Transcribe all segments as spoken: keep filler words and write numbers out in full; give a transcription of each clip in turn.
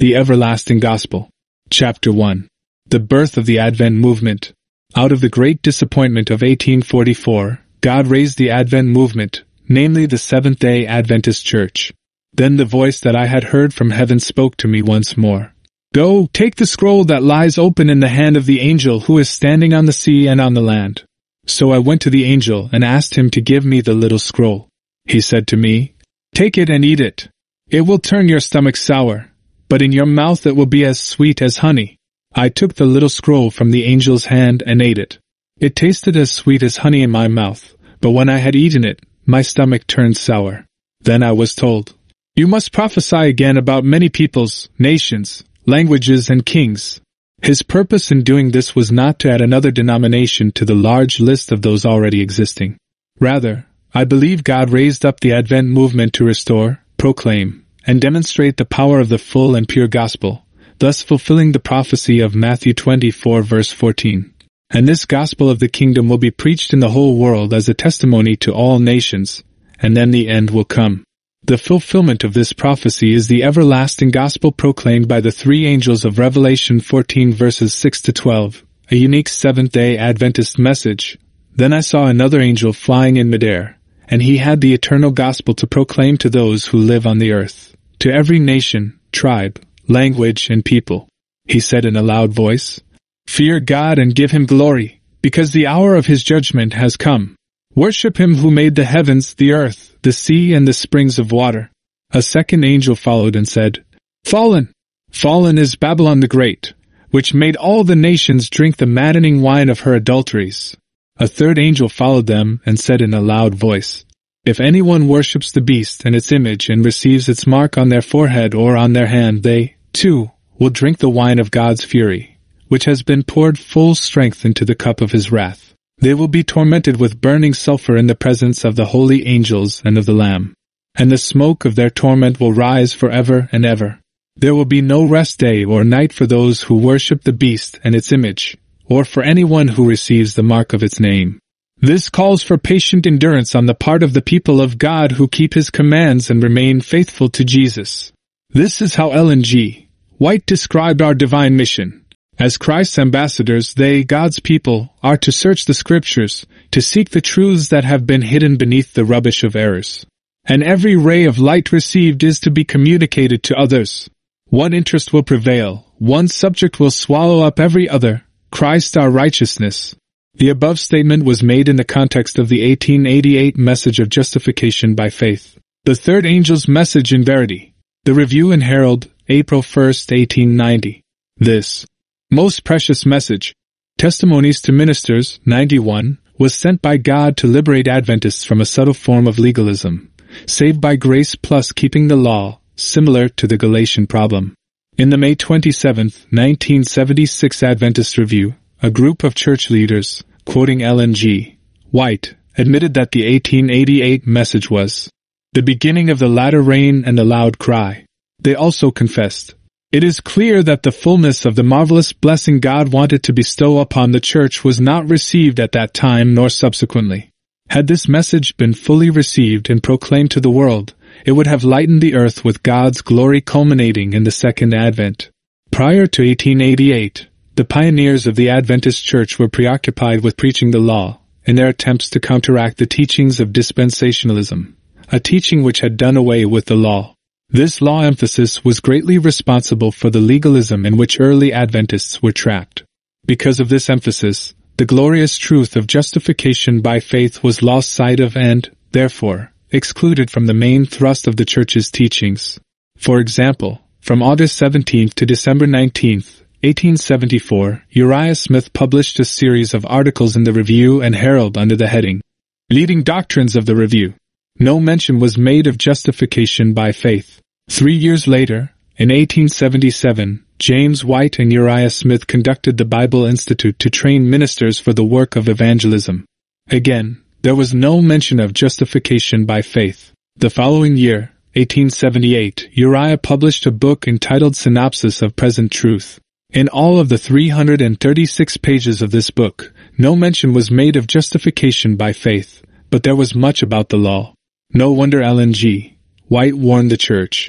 The Everlasting Gospel. Chapter one. The Birth of the Advent Movement. Out of the great disappointment of eighteen forty-four, God raised the Advent movement, namely the Seventh-day Adventist Church. Then the voice that I had heard from heaven spoke to me once more. Go, take the scroll that lies open in the hand of the angel who is standing on the sea and on the land. So I went to the angel and asked him to give me the little scroll. He said to me, Take it and eat it. It will turn your stomach sour, but in your mouth it will be as sweet as honey. I took the little scroll from the angel's hand and ate it. It tasted as sweet as honey in my mouth, but when I had eaten it, my stomach turned sour. Then I was told, You must prophesy again about many peoples, nations, languages, and kings. His purpose in doing this was not to add another denomination to the large list of those already existing. Rather, I believe God raised up the Advent movement to restore, proclaim, and demonstrate the power of the full and pure gospel, thus fulfilling the prophecy of Matthew twenty-four verse fourteen. And this gospel of the kingdom will be preached in the whole world as a testimony to all nations, and then the end will come. The fulfillment of this prophecy is the everlasting gospel proclaimed by the three angels of Revelation fourteen verses six to twelve, a unique Seventh-day Adventist message. Then I saw another angel flying in midair, and he had the eternal gospel to proclaim to those who live on the earth, to every nation, tribe, language, and people. He said in a loud voice, Fear God and give him glory, because the hour of his judgment has come. Worship him who made the heavens, the earth, the sea, and the springs of water. A second angel followed and said, Fallen! Fallen is Babylon the Great, which made all the nations drink the maddening wine of her adulteries. A third angel followed them and said in a loud voice, If anyone worships the beast and its image and receives its mark on their forehead or on their hand, they, too, will drink the wine of God's fury, which has been poured full strength into the cup of his wrath. They will be tormented with burning sulfur in the presence of the holy angels and of the Lamb. And the smoke of their torment will rise forever and ever. There will be no rest day or night for those who worship the beast and its image, or for anyone who receives the mark of its name. This calls for patient endurance on the part of the people of God who keep his commands and remain faithful to Jesus. This is how Ellen G. White described our divine mission. As Christ's ambassadors, they, God's people, are to search the scriptures, to seek the truths that have been hidden beneath the rubbish of errors. And every ray of light received is to be communicated to others. One interest will prevail, one subject will swallow up every other, Christ our righteousness. The above statement was made in the context of the eighteen eighty-eight message of justification by faith. The third angel's message in verity. The Review and Herald, April first, eighteen ninety. This most precious message, Testimonies to Ministers, ninety-one, was sent by God to liberate Adventists from a subtle form of legalism, saved by grace plus keeping the law, similar to the Galatian problem. In the May twenty-seventh, nineteen seventy-six Adventist Review, a group of church leaders, quoting Ellen G. White, admitted that the eighteen eighty-eight message was the beginning of the latter rain and the loud cry. They also confessed, It is clear that the fullness of the marvelous blessing God wanted to bestow upon the church was not received at that time nor subsequently. Had this message been fully received and proclaimed to the world, it would have lightened the earth with God's glory culminating in the Second Advent. Prior to eighteen eighty-eight, the pioneers of the Adventist Church were preoccupied with preaching the law, in their attempts to counteract the teachings of dispensationalism, a teaching which had done away with the law. This law emphasis was greatly responsible for the legalism in which early Adventists were trapped. Because of this emphasis, the glorious truth of justification by faith was lost sight of and, therefore, excluded from the main thrust of the Church's teachings. For example, from August seventeenth to December nineteenth, eighteen seventy-four, Uriah Smith published a series of articles in the Review and Herald under the heading, Leading Doctrines of the Review. No mention was made of justification by faith. Three years later, in eighteen seventy-seven, James White and Uriah Smith conducted the Bible Institute to train ministers for the work of evangelism. Again, there was no mention of justification by faith. The following year, eighteen seventy-eight, Uriah published a book entitled Synopsis of Present Truth. In all of the three hundred thirty-six pages of this book, no mention was made of justification by faith, but there was much about the law. No wonder Ellen G. White warned the church,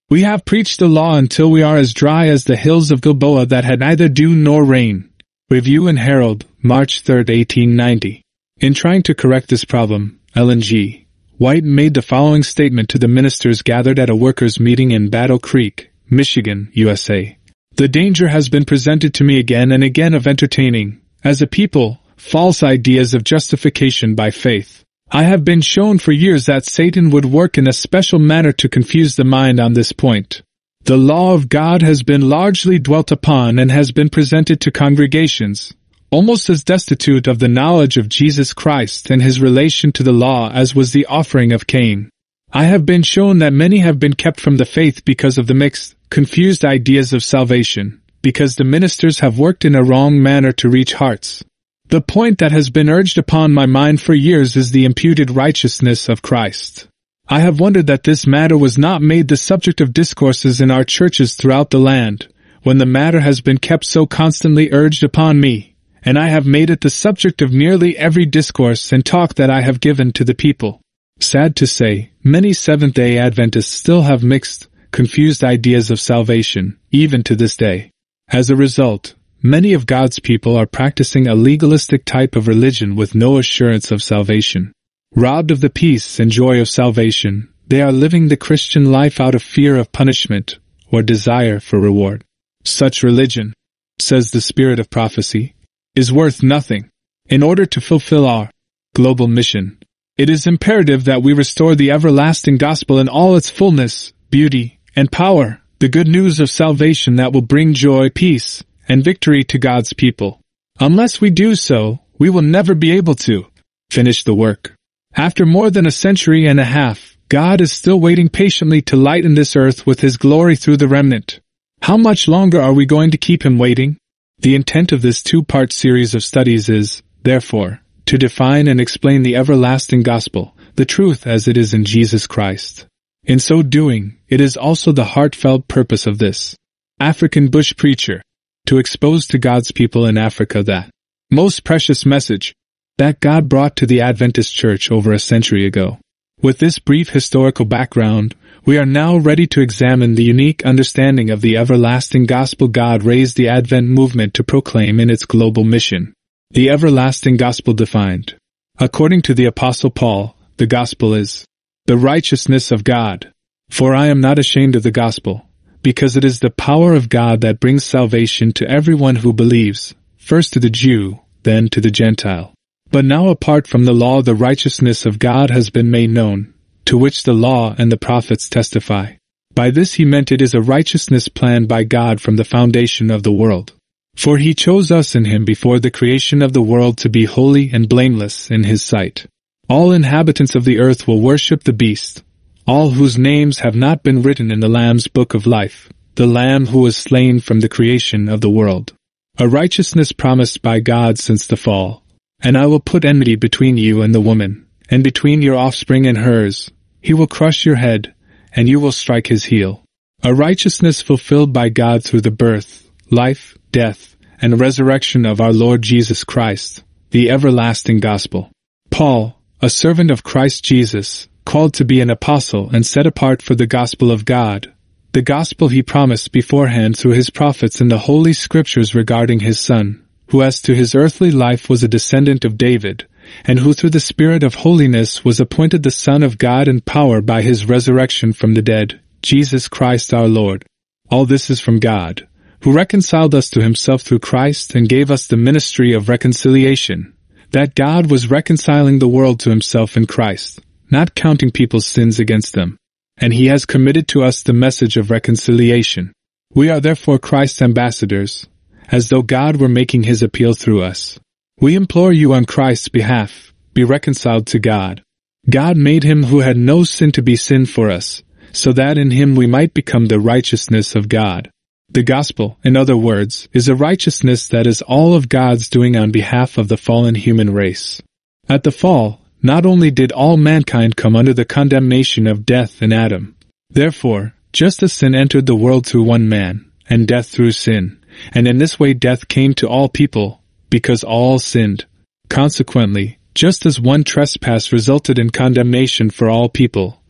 We have preached the law until we are as dry as the hills of Gilboa that had neither dew nor rain. Review and Herald, March third, eighteen ninety. In trying to correct this problem, Ellen G. White made the following statement to the ministers gathered at a workers' meeting in Battle Creek, Michigan, U S A. The danger has been presented to me again and again of entertaining, as a people, false ideas of justification by faith. I have been shown for years that Satan would work in a special manner to confuse the mind on this point. The law of God has been largely dwelt upon and has been presented to congregations, almost as destitute of the knowledge of Jesus Christ and his relation to the law as was the offering of Cain. I have been shown that many have been kept from the faith because of the mixed, confused ideas of salvation, because the ministers have worked in a wrong manner to reach hearts. The point that has been urged upon my mind for years is the imputed righteousness of Christ. I have wondered that this matter was not made the subject of discourses in our churches throughout the land, when the matter has been kept so constantly urged upon me, and I have made it the subject of nearly every discourse and talk that I have given to the people. Sad to say, many Seventh-day Adventists still have mixed, confused ideas of salvation, even to this day. As a result, many of God's people are practicing a legalistic type of religion with no assurance of salvation. Robbed of the peace and joy of salvation, they are living the Christian life out of fear of punishment or desire for reward. Such religion, says the Spirit of Prophecy, is worth nothing. In order to fulfill our global mission, it is imperative that we restore the everlasting gospel in all its fullness, beauty, and power, the good news of salvation that will bring joy, peace, and victory to God's people. Unless we do so, we will never be able to finish the work. After more than a century and a half, God is still waiting patiently to lighten this earth with His glory through the remnant. How much longer are we going to keep Him waiting? The intent of this two-part series of studies is, therefore, to define and explain the everlasting gospel, the truth as it is in Jesus Christ. In so doing, it is also the heartfelt purpose of this African bush preacher to expose to God's people in Africa that most precious message that God brought to the Adventist Church over a century ago. With this brief historical background, we are now ready to examine the unique understanding of the everlasting gospel God raised the Advent movement to proclaim in its global mission. The everlasting gospel defined. According to the Apostle Paul, the gospel is the righteousness of God. For I am not ashamed of the gospel, because it is the power of God that brings salvation to everyone who believes, first to the Jew, then to the Gentile. But now apart from the law the righteousness of God has been made known, to which the law and the prophets testify. By this he meant it is a righteousness planned by God from the foundation of the world. For he chose us in him before the creation of the world to be holy and blameless in his sight. All inhabitants of the earth will worship the beast, all whose names have not been written in the Lamb's book of life, the Lamb who was slain from the creation of the world. A righteousness promised by God since the fall. And I will put enmity between you and the woman, and between your offspring and hers. He will crush your head, and you will strike his heel. A righteousness fulfilled by God through the birth, life, death, and resurrection of our Lord Jesus Christ, the everlasting gospel. Paul, a servant of Christ Jesus, called to be an apostle and set apart for the gospel of God, the gospel he promised beforehand through his prophets in the Holy Scriptures regarding his Son, who as to his earthly life was a descendant of David, and who through the Spirit of holiness was appointed the Son of God in power by his resurrection from the dead, Jesus Christ our Lord. All this is from God, who reconciled us to himself through Christ and gave us the ministry of reconciliation, that God was reconciling the world to himself in Christ, not counting people's sins against them. And he has committed to us the message of reconciliation. We are therefore Christ's ambassadors, as though God were making his appeal through us. We implore you on Christ's behalf, be reconciled to God. God made him who had no sin to be sin for us, so that in him we might become the righteousness of God. The gospel, in other words, is a righteousness that is all of God's doing on behalf of the fallen human race. At the fall, not only did all mankind come under the condemnation of death in Adam. Therefore, just as sin entered the world through one man, and death through sin, and in this way death came to all people, because all sinned. Consequently, just as one trespass resulted in condemnation for all people,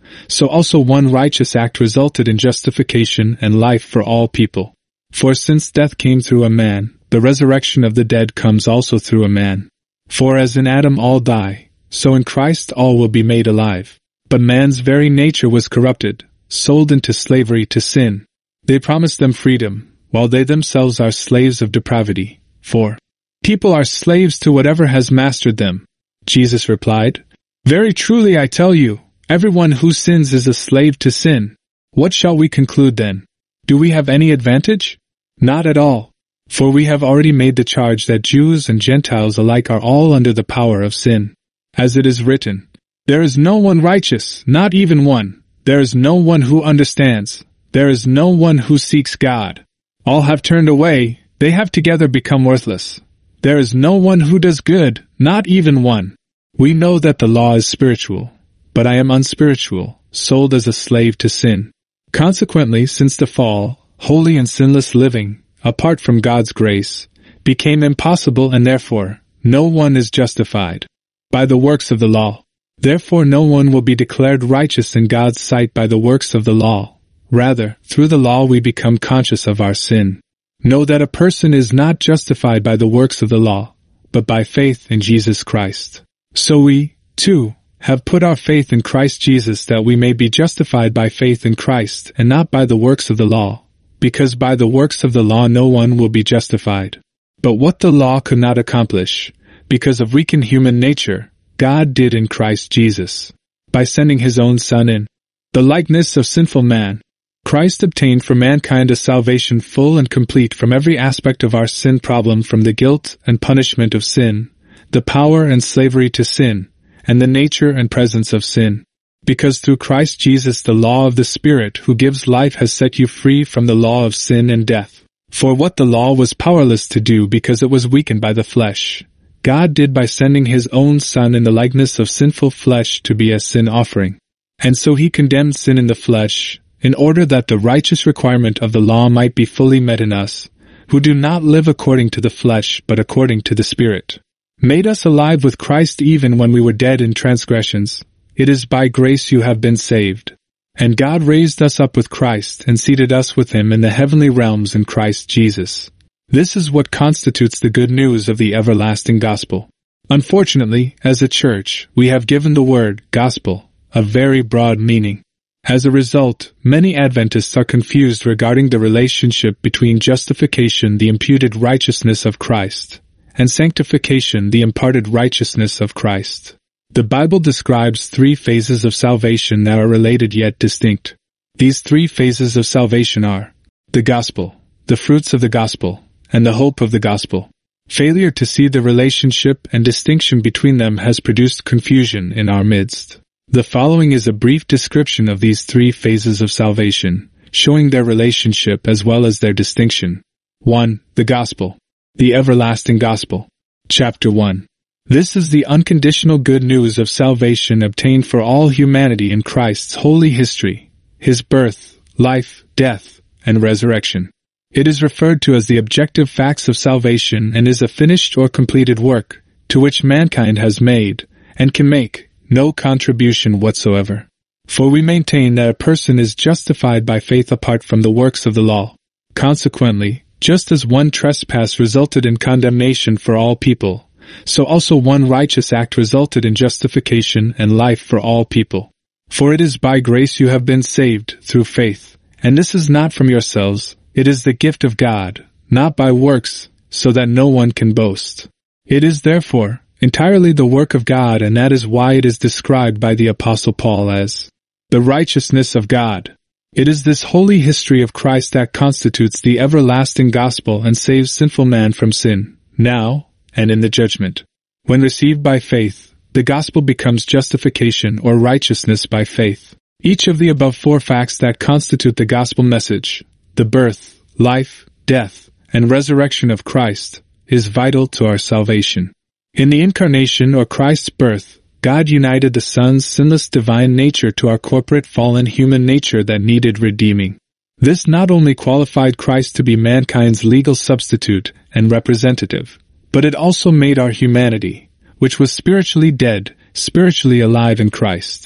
so also one righteous act resulted in justification and life for all people. For since death came through a man, the resurrection of the dead comes also through a man. For as in Adam all die, so in Christ all will be made alive. But man's very nature was corrupted, sold into slavery to sin. They promised them freedom, while they themselves are slaves of depravity. For people are slaves to whatever has mastered them. Jesus replied, Very truly I tell you, everyone who sins is a slave to sin. What shall we conclude then? Do we have any advantage? Not at all. For we have already made the charge that Jews and Gentiles alike are all under the power of sin. As it is written, There is no one righteous, not even one. There is no one who understands. There is no one who seeks God. All have turned away, they have together become worthless. There is no one who does good, not even one. We know that the law is spiritual, but I am unspiritual, sold as a slave to sin. Consequently, since the fall, holy and sinless living, apart from God's grace, became impossible, and therefore, no one is justified by the works of the law. Therefore no one will be declared righteous in God's sight by the works of the law. Rather, through the law we become conscious of our sin. Know that a person is not justified by the works of the law, but by faith in Jesus Christ. So we, too, have put our faith in Christ Jesus that we may be justified by faith in Christ and not by the works of the law, because by the works of the law no one will be justified. But what the law could not accomplish, because of weakened human nature, God did in Christ Jesus, by sending His own Son in the likeness of sinful man. Christ obtained for mankind a salvation full and complete from every aspect of our sin problem, from the guilt and punishment of sin, the power and slavery to sin, and the nature and presence of sin. Because through Christ Jesus the law of the Spirit who gives life has set you free from the law of sin and death. For what the law was powerless to do because it was weakened by the flesh, God did by sending His own Son in the likeness of sinful flesh to be a sin offering. And so He condemned sin in the flesh, in order that the righteous requirement of the law might be fully met in us, who do not live according to the flesh but according to the Spirit. Made us alive with Christ even when we were dead in transgressions. It is by grace you have been saved. And God raised us up with Christ and seated us with Him in the heavenly realms in Christ Jesus. This is what constitutes the good news of the everlasting gospel. Unfortunately, as a church, we have given the word gospel a very broad meaning. As a result, many Adventists are confused regarding the relationship between justification, the imputed righteousness of Christ, and sanctification, the imparted righteousness of Christ. The Bible describes three phases of salvation that are related yet distinct. These three phases of salvation are the gospel, the fruits of the gospel, and the hope of the gospel. Failure to see the relationship and distinction between them has produced confusion in our midst. The following is a brief description of these three phases of salvation, showing their relationship as well as their distinction. one. The Gospel. The Everlasting Gospel. Chapter one. This is the unconditional good news of salvation obtained for all humanity in Christ's holy history, His birth, life, death, and resurrection. It is referred to as the objective facts of salvation and is a finished or completed work, to which mankind has made, and can make, no contribution whatsoever. For we maintain that a person is justified by faith apart from the works of the law. Consequently, just as one trespass resulted in condemnation for all people, so also one righteous act resulted in justification and life for all people. For it is by grace you have been saved, through faith, and this is not from yourselves, it is the gift of God, not by works, so that no one can boast. It is therefore entirely the work of God, and that is why it is described by the Apostle Paul as the righteousness of God. It is this holy history of Christ that constitutes the everlasting gospel and saves sinful man from sin, now and in the judgment. When received by faith, the gospel becomes justification or righteousness by faith. Each of the above four facts that constitute the gospel message, the birth, life, death, and resurrection of Christ, is vital to our salvation. In the incarnation or Christ's birth, God united the Son's sinless divine nature to our corporate fallen human nature that needed redeeming. This not only qualified Christ to be mankind's legal substitute and representative, but it also made our humanity, which was spiritually dead, spiritually alive in Christ.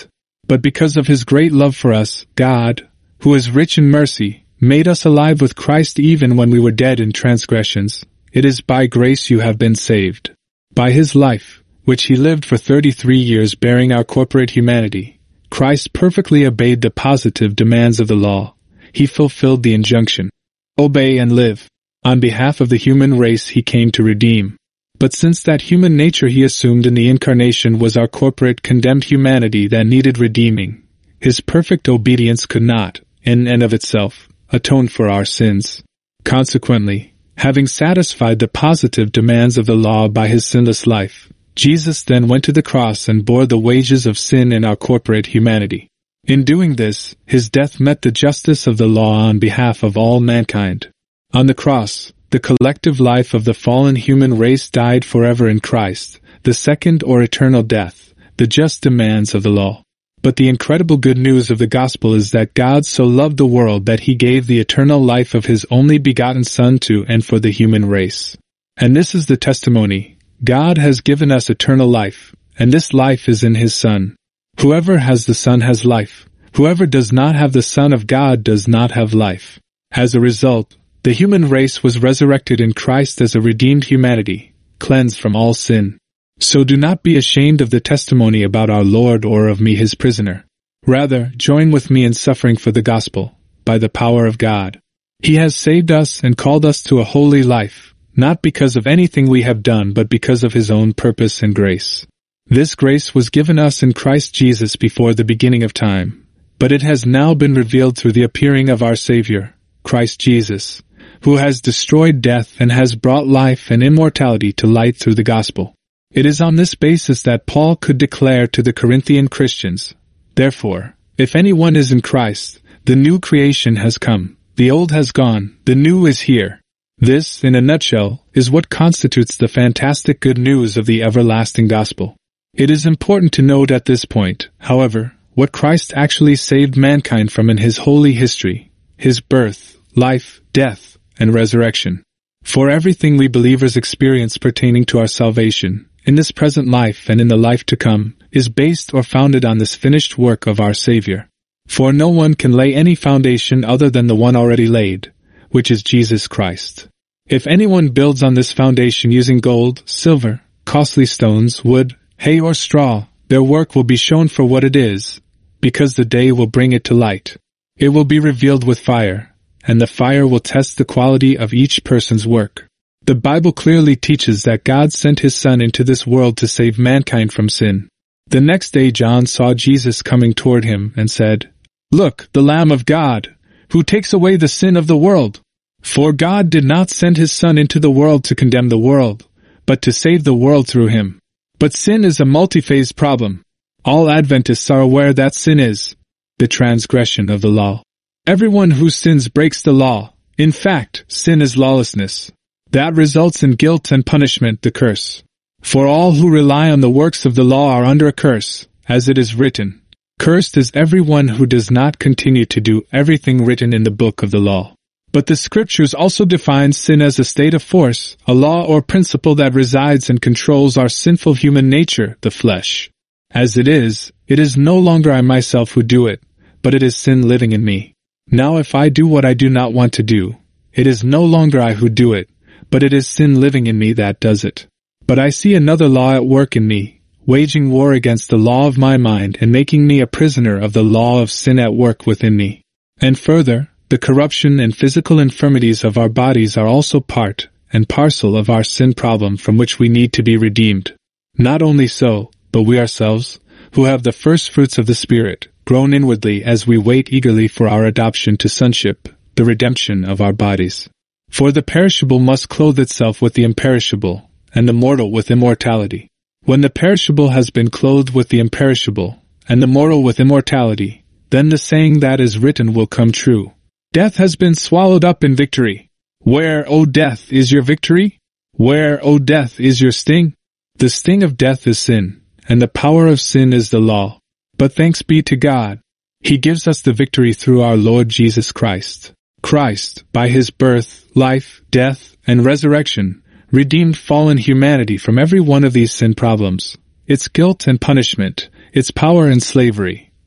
But because of his great love for us, God, who is rich in mercy, made us alive with Christ even when we were dead in transgressions. It is by grace you have been saved. By his life, which he lived for thirty-three years bearing our corporate humanity, Christ perfectly obeyed the positive demands of the law. He fulfilled the injunction, obey and live. On behalf of the human race he came to redeem. But since that human nature he assumed in the incarnation was our corporate condemned humanity that needed redeeming, his perfect obedience could not, in and of itself, atone for our sins. Consequently, having satisfied the positive demands of the law by his sinless life, Jesus then went to the cross and bore the wages of sin in our corporate humanity. In doing this, his death met the justice of the law on behalf of all mankind. On the cross, the collective life of the fallen human race died forever in Christ, the second or eternal death, the just demands of the law. But the incredible good news of the gospel is that God so loved the world that he gave the eternal life of his only begotten Son to and for the human race. And this is the testimony: God has given us eternal life, and this life is in his Son. Whoever has the Son has life. Whoever does not have the Son of God does not have life. As a result, the human race was resurrected in Christ as a redeemed humanity, cleansed from all sin. So do not be ashamed of the testimony about our Lord or of me his prisoner. Rather, join with me in suffering for the gospel, by the power of God. He has saved us and called us to a holy life, not because of anything we have done but because of his own purpose and grace. This grace was given us in Christ Jesus before the beginning of time, but it has now been revealed through the appearing of our Savior, Christ Jesus, who has destroyed death and has brought life and immortality to light through the gospel. It is on this basis that Paul could declare to the Corinthian Christians, "Therefore, if anyone is in Christ, the new creation has come, the old has gone, the new is here." This, in a nutshell, is what constitutes the fantastic good news of the everlasting gospel. It is important to note at this point, however, what Christ actually saved mankind from in his holy history, his birth, life, death, and resurrection. For everything we believers experience pertaining to our salvation, in this present life and in the life to come, is based or founded on this finished work of our Savior. For no one can lay any foundation other than the one already laid, which is Jesus Christ. If anyone builds on this foundation using gold, silver, costly stones, wood, hay or straw, their work will be shown for what it is, because the day will bring it to light. It will be revealed with fire, and the fire will test the quality of each person's work. The Bible clearly teaches that God sent his Son into this world to save mankind from sin. The next day John saw Jesus coming toward him and said, "Look, the Lamb of God, who takes away the sin of the world. For God did not send his Son into the world to condemn the world, but to save the world through him." But sin is a multi-phase problem. All Adventists are aware that sin is the transgression of the law. Everyone who sins breaks the law. In fact, sin is lawlessness. That results in guilt and punishment, the curse. For all who rely on the works of the law are under a curse, as it is written, "Cursed is everyone who does not continue to do everything written in the book of the law." But the Scriptures also define sin as a state of force, a law or principle that resides and controls our sinful human nature, the flesh. As it is, it is no longer I myself who do it, but it is sin living in me. Now if I do what I do not want to do, it is no longer I who do it, but it is sin living in me that does it. But I see another law at work in me, waging war against the law of my mind and making me a prisoner of the law of sin at work within me. And further, the corruption and physical infirmities of our bodies are also part and parcel of our sin problem from which we need to be redeemed. Not only so, but we ourselves, who have the first fruits of the Spirit, groan inwardly as we wait eagerly for our adoption to sonship, the redemption of our bodies. For the perishable must clothe itself with the imperishable, and the mortal with immortality. When the perishable has been clothed with the imperishable, and the mortal with immortality, then the saying that is written will come true. Death has been swallowed up in victory. Where, O death, is your victory? Where, O death, is your sting? The sting of death is sin, and the power of sin is the law. But thanks be to God, He gives us the victory through our Lord Jesus Christ. Christ, by His birth, life, death, and resurrection, redeemed fallen humanity from every one of these sin problems, its guilt and punishment, its power and slavery,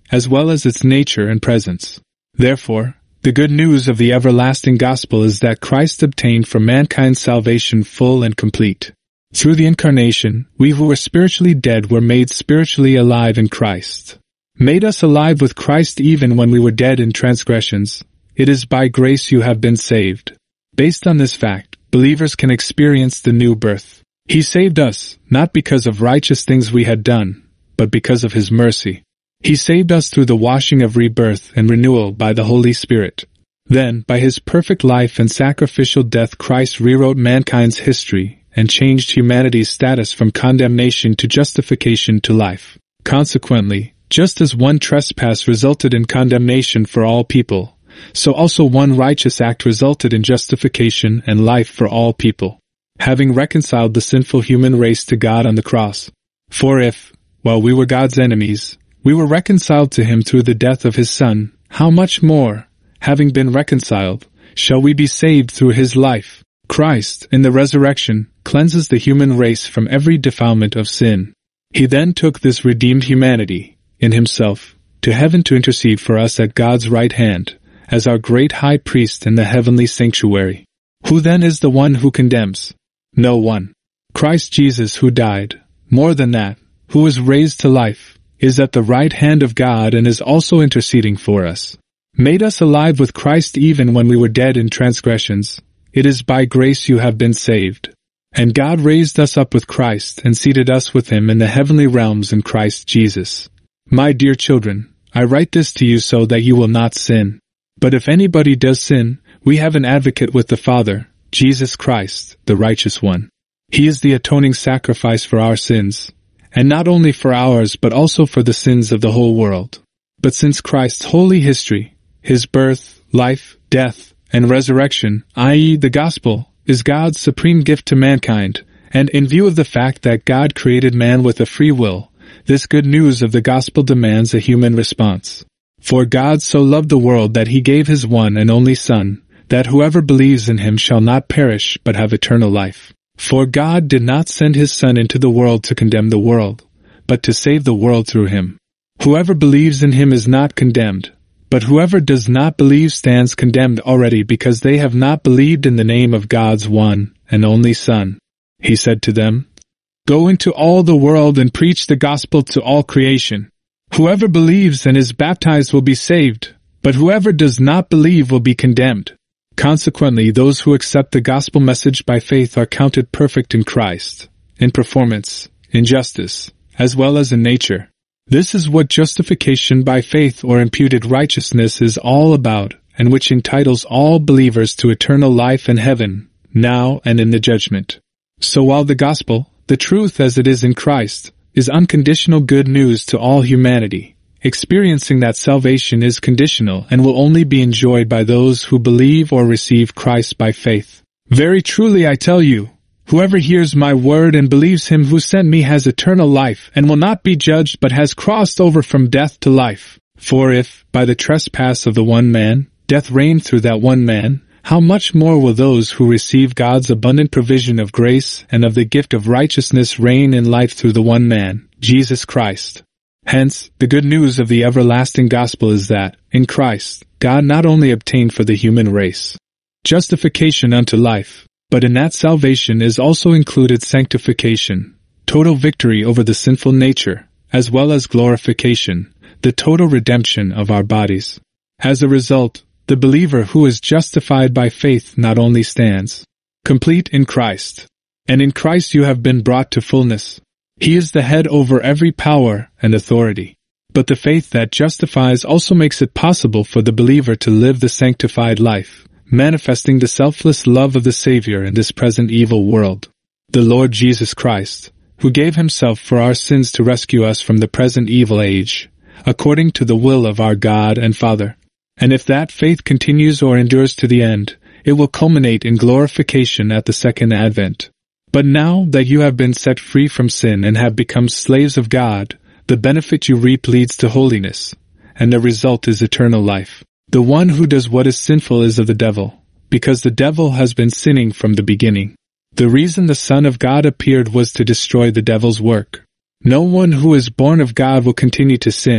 as well as its nature and presence. Therefore, the good news of the everlasting gospel is that Christ obtained for mankind salvation full and complete. Through the incarnation, we who were spiritually dead were made spiritually alive in Christ. Made us alive with Christ even when we were dead in transgressions. It is by grace you have been saved. Based on this fact, believers can experience the new birth. He saved us, not because of righteous things we had done, but because of His mercy. He saved us through the washing of rebirth and renewal by the Holy Spirit. Then, by His perfect life and sacrificial death, Christ rewrote mankind's history and changed humanity's status from condemnation to justification to life. Consequently, just as one trespass resulted in condemnation for all people, so also one righteous act resulted in justification and life for all people, having reconciled the sinful human race to God on the cross. For if, while we were God's enemies, we were reconciled to Him through the death of His Son, how much more, having been reconciled, shall we be saved through His life? Christ, in the resurrection, cleanses the human race from every defilement of sin. He then took this redeemed humanity, in Himself, to heaven to intercede for us at God's right hand, as our great high priest in the heavenly sanctuary. Who then is the one who condemns? No one. Christ Jesus, who died, more than that, who was raised to life, is at the right hand of God and is also interceding for us. Made us alive with Christ even when we were dead in transgressions. It is by grace you have been saved. And God raised us up with Christ and seated us with Him in the heavenly realms in Christ Jesus. My dear children, I write this to you so that you will not sin. But if anybody does sin, we have an advocate with the Father, Jesus Christ, the righteous one. He is the atoning sacrifice for our sins, and not only for ours but also for the sins of the whole world. But since Christ's holy history, His birth, life, death, and resurrection, that is the gospel, is God's supreme gift to mankind, and in view of the fact that God created man with a free will, this good news of the gospel demands a human response. For God so loved the world that He gave His one and only Son, that whoever believes in Him shall not perish but have eternal life. For God did not send His Son into the world to condemn the world, but to save the world through Him. Whoever believes in Him is not condemned, but whoever does not believe stands condemned already because they have not believed in the name of God's one and only Son. He said to them, Go into all the world and preach the gospel to all creation. Whoever believes and is baptized will be saved, but whoever does not believe will be condemned. Consequently, those who accept the gospel message by faith are counted perfect in Christ, in performance, in justice, as well as in nature. This is what justification by faith or imputed righteousness is all about, and which entitles all believers to eternal life in heaven, now and in the judgment. So while the gospel, the truth as it is in Christ, is unconditional good news to all humanity, experiencing that salvation is conditional and will only be enjoyed by those who believe or receive Christ by faith. Very truly I tell you, whoever hears my word and believes Him who sent me has eternal life and will not be judged but has crossed over from death to life. For if, by the trespass of the one man, death reigned through that one man, how much more will those who receive God's abundant provision of grace and of the gift of righteousness reign in life through the one man, Jesus Christ. Hence, the good news of the everlasting gospel is that, in Christ, God not only obtained for the human race justification unto life, but in that salvation is also included sanctification, total victory over the sinful nature, as well as glorification, the total redemption of our bodies. As a result, the believer who is justified by faith not only stands complete in Christ, and in Christ you have been brought to fullness. He is the head over every power and authority. But the faith that justifies also makes it possible for the believer to live the sanctified life, manifesting the selfless love of the Savior in this present evil world. The Lord Jesus Christ, who gave Himself for our sins to rescue us from the present evil age, according to the will of our God and Father. And if that faith continues or endures to the end, it will culminate in glorification at the second advent. But now that you have been set free from sin and have become slaves of God, the benefit you reap leads to holiness, and the result is eternal life. The one who does what is sinful is of the devil, because the devil has been sinning from the beginning. The reason the Son of God appeared was to destroy the devil's work. No one who is born of God will continue to sin,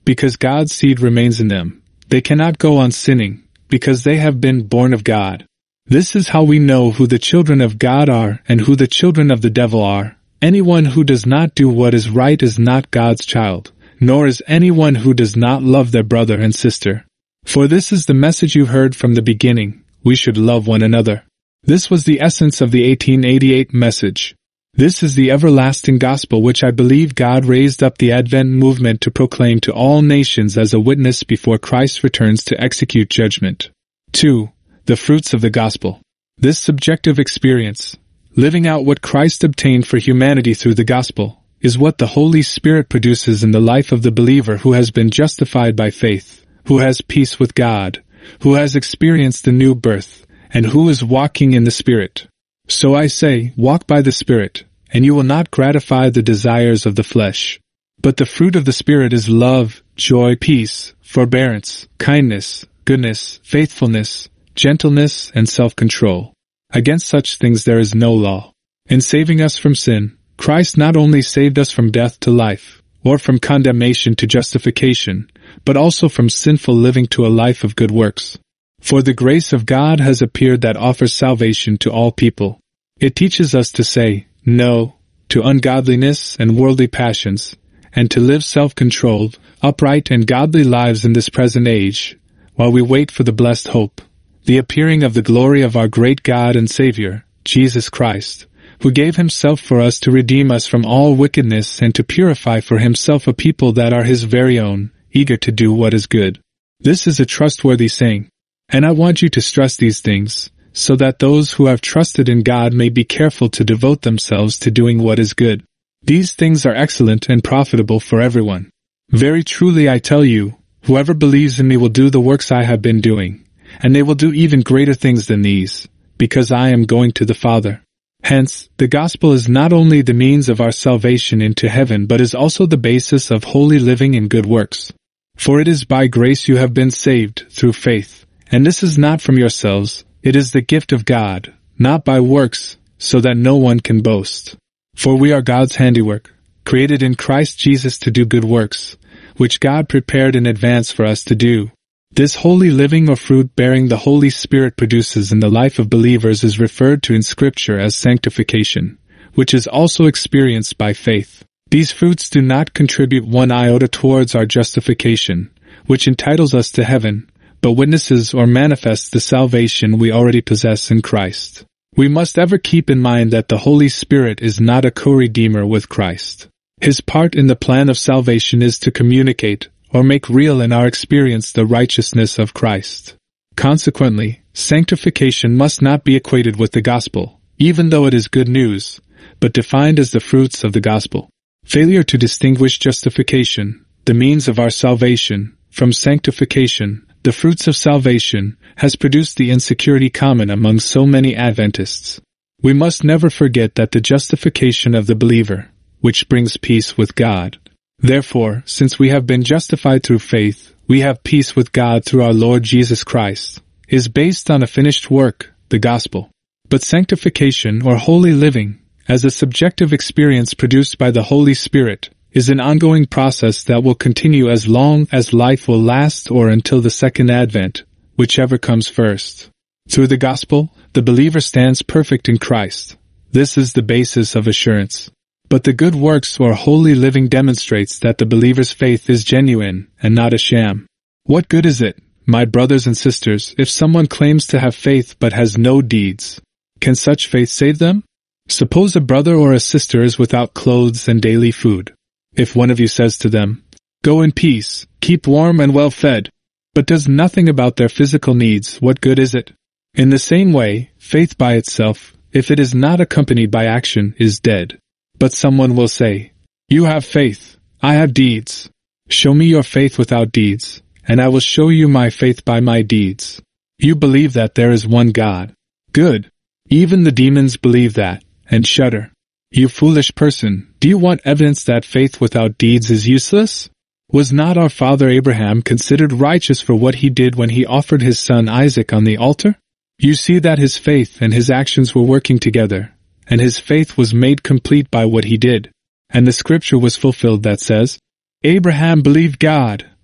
because God's seed remains in them. They cannot go on sinning, because they have been born of God. This is how we know who the children of God are and who the children of the devil are. Anyone who does not do what is right is not God's child, nor is anyone who does not love their brother and sister. For this is the message you heard from the beginning, we should love one another. This was the essence of the eighteen eighty-eight message. This is the everlasting gospel which I believe God raised up the Advent movement to proclaim to all nations as a witness before Christ returns to execute judgment. two. The fruits of the gospel. This subjective experience, living out what Christ obtained for humanity through the gospel, is what the Holy Spirit produces in the life of the believer who has been justified by faith, who has peace with God, who has experienced the new birth, and who is walking in the Spirit. So I say, walk by the Spirit, and you will not gratify the desires of the flesh. But the fruit of the Spirit is love, joy, peace, forbearance, kindness, goodness, faithfulness, gentleness, and self-control. Against such things there is no law. In saving us from sin, Christ not only saved us from death to life, or from condemnation to justification, but also from sinful living to a life of good works. For the grace of God has appeared that offers salvation to all people. It teaches us to say no to ungodliness and worldly passions, and to live self-controlled, upright, and godly lives in this present age, while we wait for the blessed hope, the appearing of the glory of our great God and Savior, Jesus Christ, who gave himself for us to redeem us from all wickedness and to purify for himself a people that are his very own, eager to do what is good. This is a trustworthy saying, and I want you to stress these things, so that those who have trusted in God may be careful to devote themselves to doing what is good. These things are excellent and profitable for everyone. Very truly I tell you, whoever believes in me will do the works I have been doing, and they will do even greater things than these, because I am going to the Father. Hence, the gospel is not only the means of our salvation into heaven but is also the basis of holy living and good works. For it is by grace you have been saved, through faith, and this is not from yourselves, it is the gift of God, not by works, so that no one can boast. For we are God's handiwork, created in Christ Jesus to do good works, which God prepared in advance for us to do. This holy living or fruit-bearing the Holy Spirit produces in the life of believers is referred to in Scripture as sanctification, which is also experienced by faith. These fruits do not contribute one iota towards our justification, which entitles us to heaven, but witnesses or manifests the salvation we already possess in Christ. We must ever keep in mind that the Holy Spirit is not a co-redeemer with Christ. His part in the plan of salvation is to communicate, or make real in our experience the righteousness of Christ. Consequently, sanctification must not be equated with the gospel, even though it is good news, but defined as the fruits of the gospel. Failure to distinguish justification, the means of our salvation, from sanctification, the fruits of salvation, has produced the insecurity common among so many Adventists. We must never forget that the justification of the believer, which brings peace with God. Therefore, since we have been justified through faith, we have peace with God through our Lord Jesus Christ, is based on a finished work, the gospel. But sanctification or holy living, as a subjective experience produced by the Holy Spirit, is an ongoing process that will continue as long as life will last or until the second advent, whichever comes first. Through the gospel, the believer stands perfect in Christ. This is the basis of assurance. But the good works or holy living demonstrates that the believer's faith is genuine and not a sham. What good is it, my brothers and sisters, if someone claims to have faith but has no deeds? Can such faith save them? Suppose a brother or a sister is without clothes and daily food. If one of you says to them, "Go in peace, keep warm and well fed," but does nothing about their physical needs, what good is it? In the same way, faith by itself, if it is not accompanied by action, is dead. But someone will say, "You have faith, I have deeds. Show me your faith without deeds, and I will show you my faith by my deeds. You believe that there is one God. Good. Even the demons believe that, and shudder. You foolish person, do you want evidence that faith without deeds is useless? Was not our father Abraham considered righteous for what he did when he offered his son Isaac on the altar? You see that his faith and his actions were working together, and his faith was made complete by what he did. And the scripture was fulfilled that says, Abraham believed God,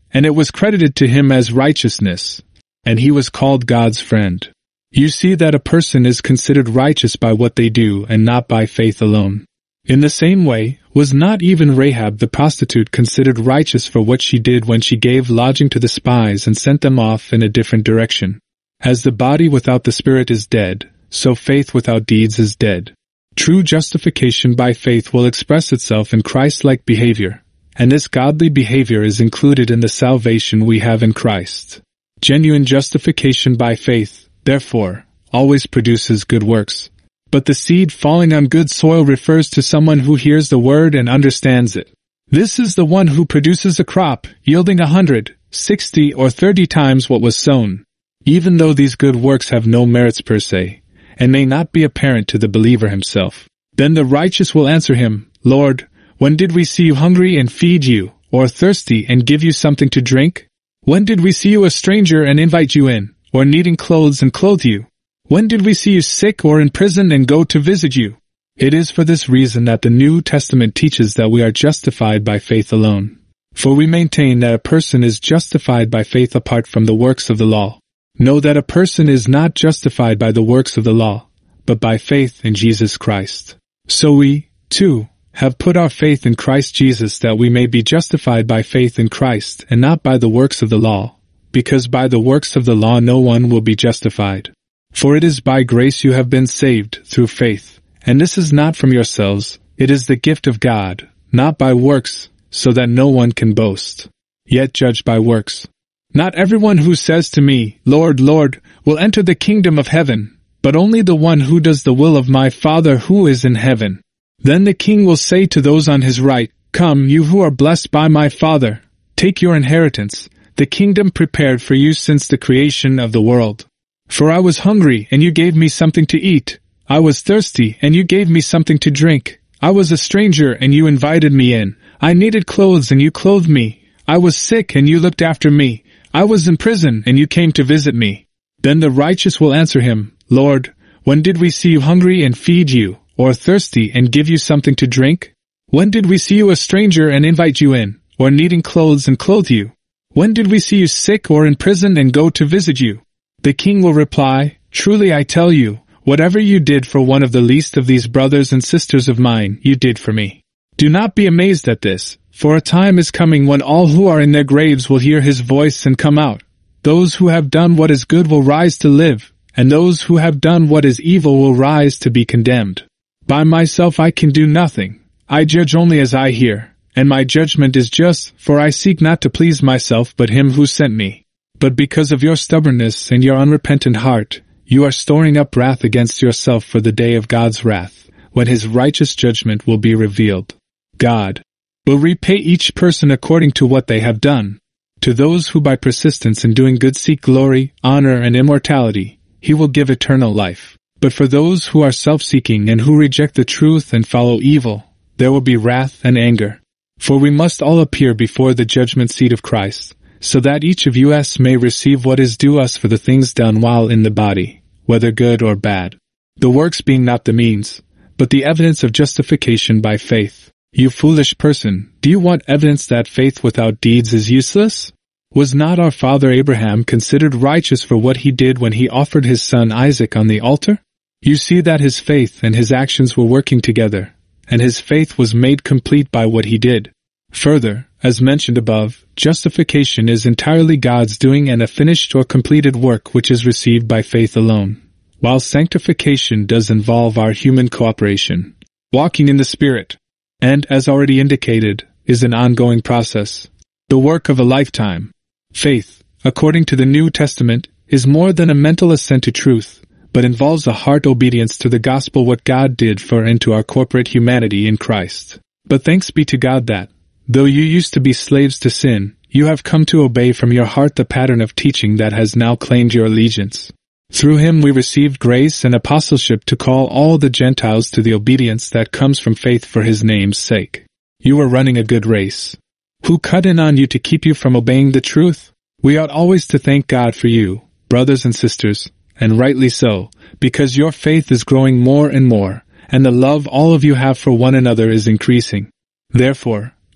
and it was credited to him as righteousness, and he was called God's friend. You see that a person is considered righteous by what they do and not by faith alone. In the same way, was not even Rahab the prostitute considered righteous for what she did when she gave lodging to the spies and sent them off in a different direction? As the body without the spirit is dead, so faith without deeds is dead. True justification by faith will express itself in Christ-like behavior, and this godly behavior is included in the salvation we have in Christ. Genuine justification by faith, therefore, always produces good works. But the seed falling on good soil refers to someone who hears the word and understands it. This is the one who produces a crop, yielding a hundred, sixty, or thirty times what was sown. Even though these good works have no merits per se, and may not be apparent to the believer himself, then the righteous will answer him, Lord, when did we see you hungry and feed you, or thirsty and give you something to drink? When did we see you a stranger and invite you in, or needing clothes and clothe you? When did we see you sick or in prison and go to visit you? It is for this reason that the New Testament teaches that we are justified by faith alone. For we maintain that a person is justified by faith apart from the works of the law. Know that a person is not justified by the works of the law, but by faith in Jesus Christ. So we, too, have put our faith in Christ Jesus that we may be justified by faith in Christ and not by the works of the law, because by the works of the law no one will be justified. For it is by grace you have been saved through faith, and this is not from yourselves, it is the gift of God, not by works, so that no one can boast. Yet judged by works. Not everyone who says to me, Lord, Lord, will enter the kingdom of heaven, but only the one who does the will of my Father who is in heaven. Then the King will say to those on his right, Come, you who are blessed by my Father, take your inheritance, the kingdom prepared for you since the creation of the world. For I was hungry, and you gave me something to eat. I was thirsty, and you gave me something to drink. I was a stranger, and you invited me in. I needed clothes, and you clothed me. I was sick, and you looked after me. I was in prison, and you came to visit me. Then the righteous will answer him, Lord, when did we see you hungry and feed you, or thirsty and give you something to drink? When did we see you a stranger and invite you in, or needing clothes and clothe you? When did we see you sick or in prison and go to visit you? The King will reply, Truly I tell you, whatever you did for one of the least of these brothers and sisters of mine, you did for me. Do not be amazed at this, for a time is coming when all who are in their graves will hear his voice and come out. Those who have done what is good will rise to live, and those who have done what is evil will rise to be condemned. By myself I can do nothing. I judge only as I hear, and my judgment is just, for I seek not to please myself but him who sent me. But because of your stubbornness and your unrepentant heart, you are storing up wrath against yourself for the day of God's wrath, when his righteous judgment will be revealed. God will repay each person according to what they have done. To those who by persistence in doing good seek glory, honor, and immortality, he will give eternal life. But for those who are self-seeking and who reject the truth and follow evil, there will be wrath and anger. For we must all appear before the judgment seat of Christ, so that each of us may receive what is due us for the things done while in the body, whether good or bad. The works being not the means, but the evidence of justification by faith. You foolish person, do you want evidence that faith without deeds is useless? Was not our father Abraham considered righteous for what he did when he offered his son Isaac on the altar? You see that his faith and his actions were working together, and his faith was made complete by what he did. Further, as mentioned above, justification is entirely God's doing and a finished or completed work which is received by faith alone, while sanctification does involve our human cooperation, walking in the Spirit, and, as already indicated, is an ongoing process, the work of a lifetime. Faith, according to the New Testament, is more than a mental assent to truth, but involves a heart obedience to the gospel what God did for and to our corporate humanity in Christ. But thanks be to God that, though you used to be slaves to sin, you have come to obey from your heart the pattern of teaching that has now claimed your allegiance. Through him we received grace and apostleship to call all the Gentiles to the obedience that comes from faith for his name's sake. You are running a good race. Who cut in on you to keep you from obeying the truth? We ought always to thank God for you, brothers and sisters, and rightly so, because your faith is growing more and more, and the love all of you have for one another is increasing. Therefore,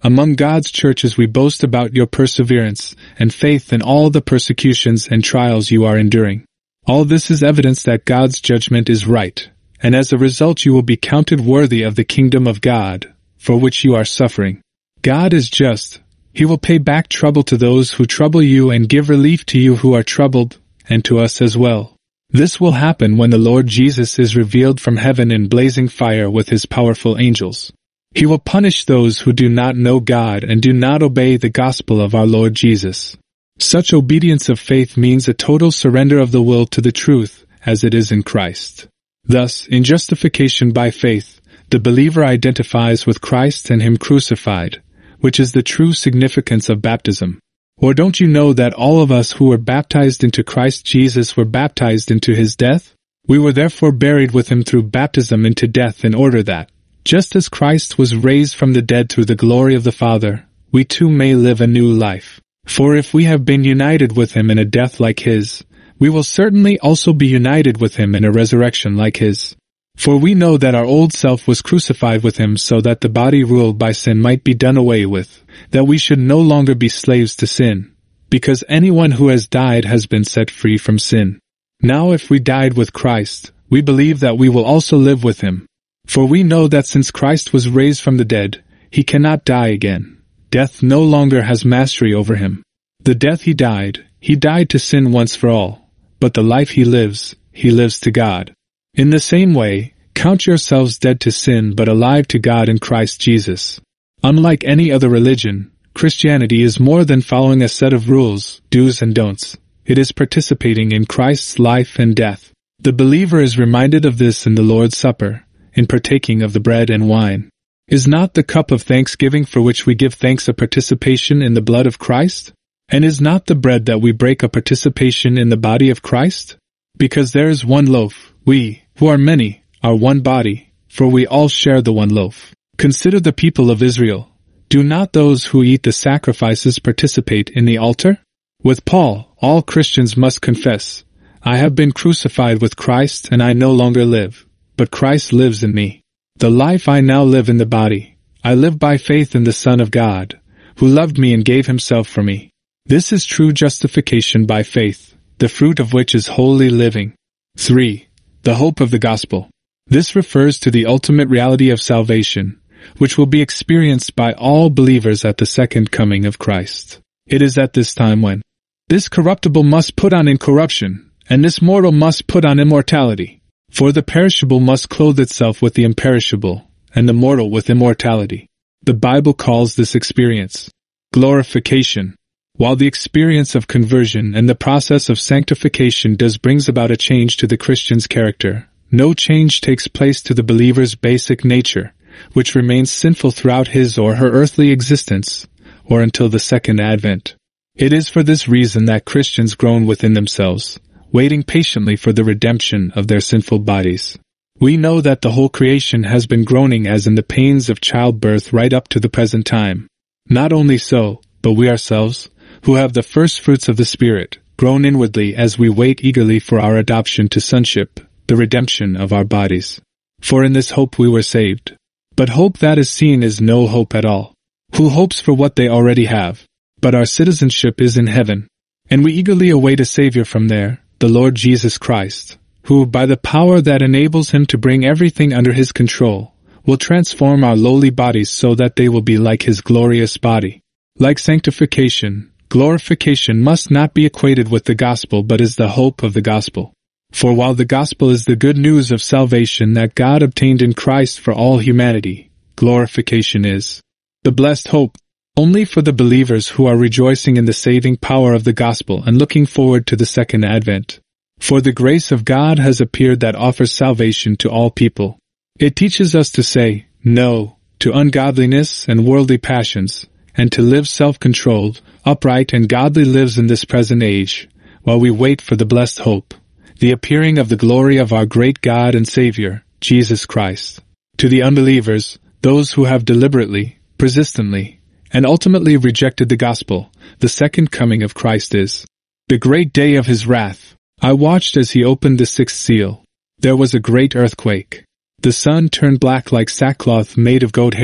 Among God's churches we boast about your perseverance and faith in all the persecutions and trials you are enduring. All this is evidence that God's judgment is right, and as a result you will be counted worthy of the kingdom of God, for which you are suffering. God is just. He will pay back trouble to those who trouble you and give relief to you who are troubled, and to us as well. This will happen when the Lord Jesus is revealed from heaven in blazing fire with his powerful angels. He will punish those who do not know God and do not obey the gospel of our Lord Jesus. Such obedience of faith means a total surrender of the will to the truth, as it is in Christ. Thus, in justification by faith, the believer identifies with Christ and him crucified, which is the true significance of baptism. Or don't you know that all of us who were baptized into Christ Jesus were baptized into his death? We were therefore buried with him through baptism into death in order that, just as Christ was raised from the dead through the glory of the Father, we too may live a new life. For if we have been united with him in a death like his, we will certainly also be united with him in a resurrection like his. For we know that our old self was crucified with him so that the body ruled by sin might be done away with, that we should no longer be slaves to sin, because anyone who has died has been set free from sin. Now if we died with Christ, we believe that we will also live with him. For we know that since Christ was raised from the dead, he cannot die again. Death no longer has mastery over him. The death he died, he died to sin once for all, but the life he lives, he lives to God. In the same way, count yourselves dead to sin but alive to God in Christ Jesus. Unlike any other religion, Christianity is more than following a set of rules, do's and don'ts. It is participating in Christ's life and death. The believer is reminded of this in the Lord's Supper, in partaking of the bread and wine. Is not the cup of thanksgiving for which we give thanks a participation in the blood of Christ? And is not the bread that we break a participation in the body of Christ? Because there is one loaf, we, who are many, are one body, for we all share the one loaf. Consider the people of Israel. Do not those who eat the sacrifices participate in the altar? With Paul, all Christians must confess, I have been crucified with Christ and I no longer live, but Christ lives in me. The life I now live in the body, I live by faith in the Son of God, who loved me and gave himself for me. This is true justification by faith, the fruit of which is holy living. three. The hope of the gospel. This refers to the ultimate reality of salvation, which will be experienced by all believers at the second coming of Christ. It is at this time when this corruptible must put on incorruption, and this mortal must put on immortality. For the perishable must clothe itself with the imperishable, and the mortal with immortality. The Bible calls this experience glorification. While the experience of conversion and the process of sanctification does brings about a change to the Christian's character, no change takes place to the believer's basic nature, which remains sinful throughout his or her earthly existence, or until the second advent. It is for this reason that Christians groan within themselves, waiting patiently for the redemption of their sinful bodies. We know that the whole creation has been groaning as in the pains of childbirth right up to the present time. Not only so, but we ourselves, who have the first fruits of the Spirit, groan inwardly as we wait eagerly for our adoption to sonship, the redemption of our bodies. For in this hope we were saved. But hope that is seen is no hope at all. Who hopes for what they already have? But our citizenship is in heaven, and we eagerly await a Savior from there, the Lord Jesus Christ, who, by the power that enables him to bring everything under his control, will transform our lowly bodies so that they will be like his glorious body. Like sanctification, glorification must not be equated with the gospel but is the hope of the gospel. For while the gospel is the good news of salvation that God obtained in Christ for all humanity, glorification is the blessed hope only for the believers who are rejoicing in the saving power of the gospel and looking forward to the second advent. For the grace of God has appeared that offers salvation to all people. It teaches us to say no to ungodliness and worldly passions, and to live self-controlled, upright and godly lives in this present age, while we wait for the blessed hope, the appearing of the glory of our great God and Savior, Jesus Christ. To the unbelievers, those who have deliberately, persistently, and ultimately rejected the gospel, the second coming of Christ is the great day of his wrath. I watched as he opened the sixth seal. There was a great earthquake. The sun turned black like sackcloth made of goat hair,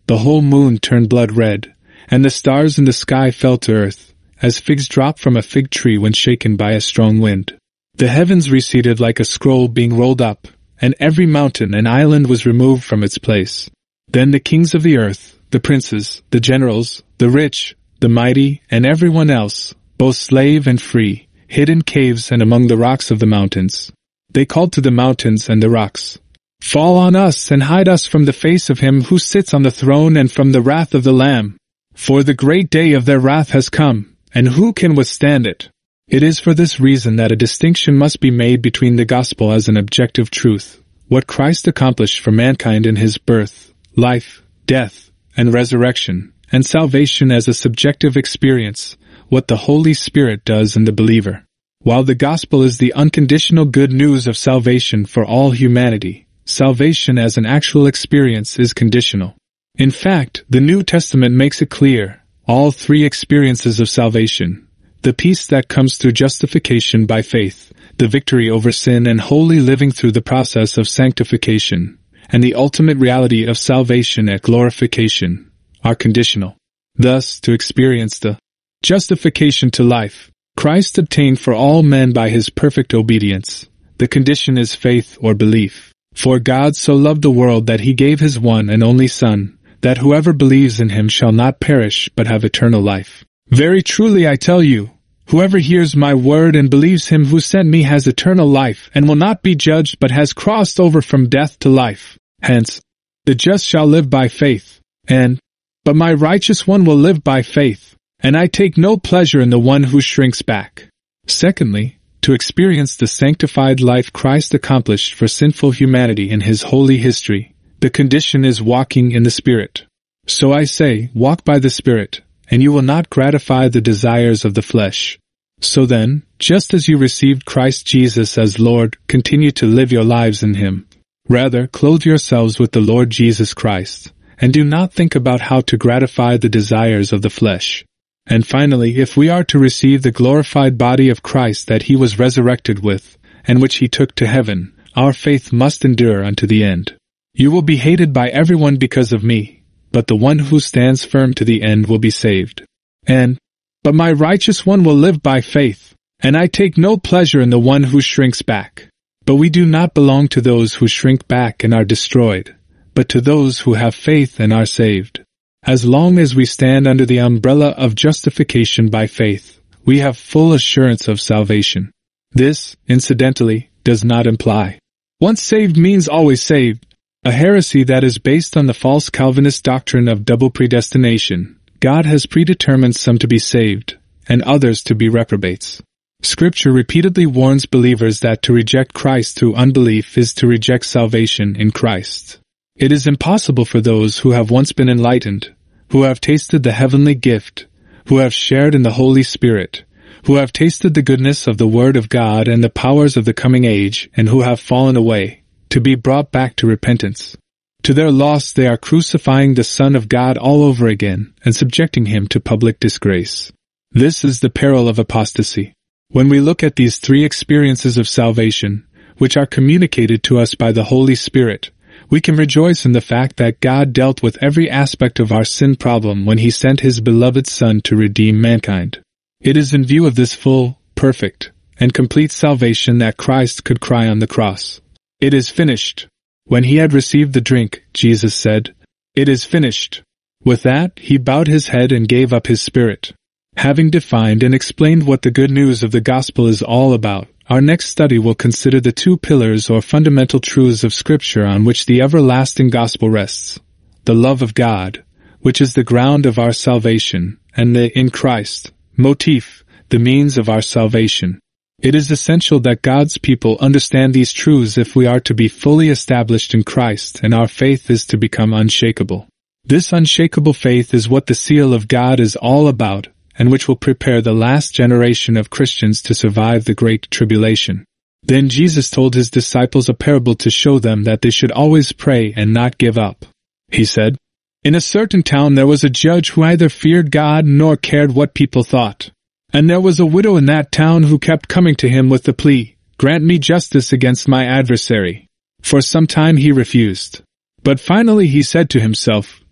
the whole moon turned blood red, and the stars in the sky fell to earth, as figs drop from a fig tree when shaken by a strong wind. The heavens receded like a scroll being rolled up, and every mountain and island was removed from its place. Then the kings of the earth, the princes, the generals, the rich, the mighty, and everyone else, both slave and free, hid in caves and among the rocks of the mountains. They called to the mountains and the rocks, "Fall on us and hide us from the face of him who sits on the throne and from the wrath of the Lamb. For the great day of their wrath has come, and who can withstand it?" It is for this reason that a distinction must be made between the gospel as an objective truth, what Christ accomplished for mankind in his birth, life, death, and resurrection, and salvation as a subjective experience, what the Holy Spirit does in the believer. While the gospel is the unconditional good news of salvation for all humanity, salvation as an actual experience is conditional. In fact, the New Testament makes it clear, all three experiences of salvation, the peace that comes through justification by faith, the victory over sin and holy living through the process of sanctification, and the ultimate reality of salvation at glorification, are conditional. Thus, to experience the justification to life Christ obtained for all men by his perfect obedience, the condition is faith or belief. For God so loved the world that he gave his one and only Son, that whoever believes in him shall not perish but have eternal life. Very truly I tell you, whoever hears my word and believes him who sent me has eternal life and will not be judged but has crossed over from death to life. Hence, the just shall live by faith, and, but my righteous one will live by faith, and I take no pleasure in the one who shrinks back. Secondly, to experience the sanctified life Christ accomplished for sinful humanity in his holy history, the condition is walking in the Spirit. So I say, walk by the Spirit, and you will not gratify the desires of the flesh. So then, just as you received Christ Jesus as Lord, continue to live your lives in him. Rather, clothe yourselves with the Lord Jesus Christ, and do not think about how to gratify the desires of the flesh. And finally, if we are to receive the glorified body of Christ that he was resurrected with, and which he took to heaven, our faith must endure unto the end. You will be hated by everyone because of me, but the one who stands firm to the end will be saved. And, but my righteous one will live by faith, and I take no pleasure in the one who shrinks back. But we do not belong to those who shrink back and are destroyed, but to those who have faith and are saved. As long as we stand under the umbrella of justification by faith, we have full assurance of salvation. This, incidentally, does not imply once saved means always saved, a heresy that is based on the false Calvinist doctrine of double predestination. God has predetermined some to be saved, and others to be reprobates. Scripture repeatedly warns believers that to reject Christ through unbelief is to reject salvation in Christ. It is impossible for those who have once been enlightened, who have tasted the heavenly gift, who have shared in the Holy Spirit, who have tasted the goodness of the Word of God and the powers of the coming age, and who have fallen away, to be brought back to repentance. To their loss they are crucifying the Son of God all over again and subjecting him to public disgrace. This is the peril of apostasy. When we look at these three experiences of salvation, which are communicated to us by the Holy Spirit, we can rejoice in the fact that God dealt with every aspect of our sin problem when he sent his beloved Son to redeem mankind. It is in view of this full, perfect, and complete salvation that Christ could cry on the cross, "It is finished." When he had received the drink, Jesus said, "It is finished." With that, he bowed his head and gave up his spirit. Having defined and explained what the good news of the gospel is all about, our next study will consider the two pillars or fundamental truths of Scripture on which the everlasting gospel rests: the love of God, which is the ground of our salvation, and the in Christ motif, the means of our salvation. It is essential that God's people understand these truths if we are to be fully established in Christ and our faith is to become unshakable. This unshakable faith is what the seal of God is all about, and which will prepare the last generation of Christians to survive the Great Tribulation. Then Jesus told his disciples a parable to show them that they should always pray and not give up. He said, "In a certain town there was a judge who neither feared God nor cared what people thought. And there was a widow in that town who kept coming to him with the plea, 'Grant me justice against my adversary.' For some time he refused. But finally he said to himself,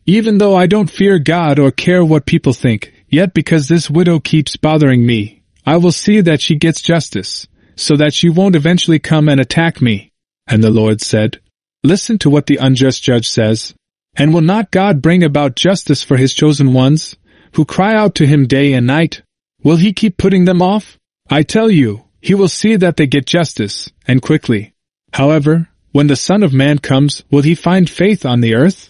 Even though I don't fear God or care what people think, yet because this widow keeps bothering me, I will see that she gets justice, so that she won't eventually come and attack me." And the Lord said, "Listen to what the unjust judge says. And will not God bring about justice for his chosen ones, who cry out to him day and night? Will he keep putting them off? I tell you, he will see that they get justice, and quickly. However, when the Son of Man comes, will he find faith on the earth?"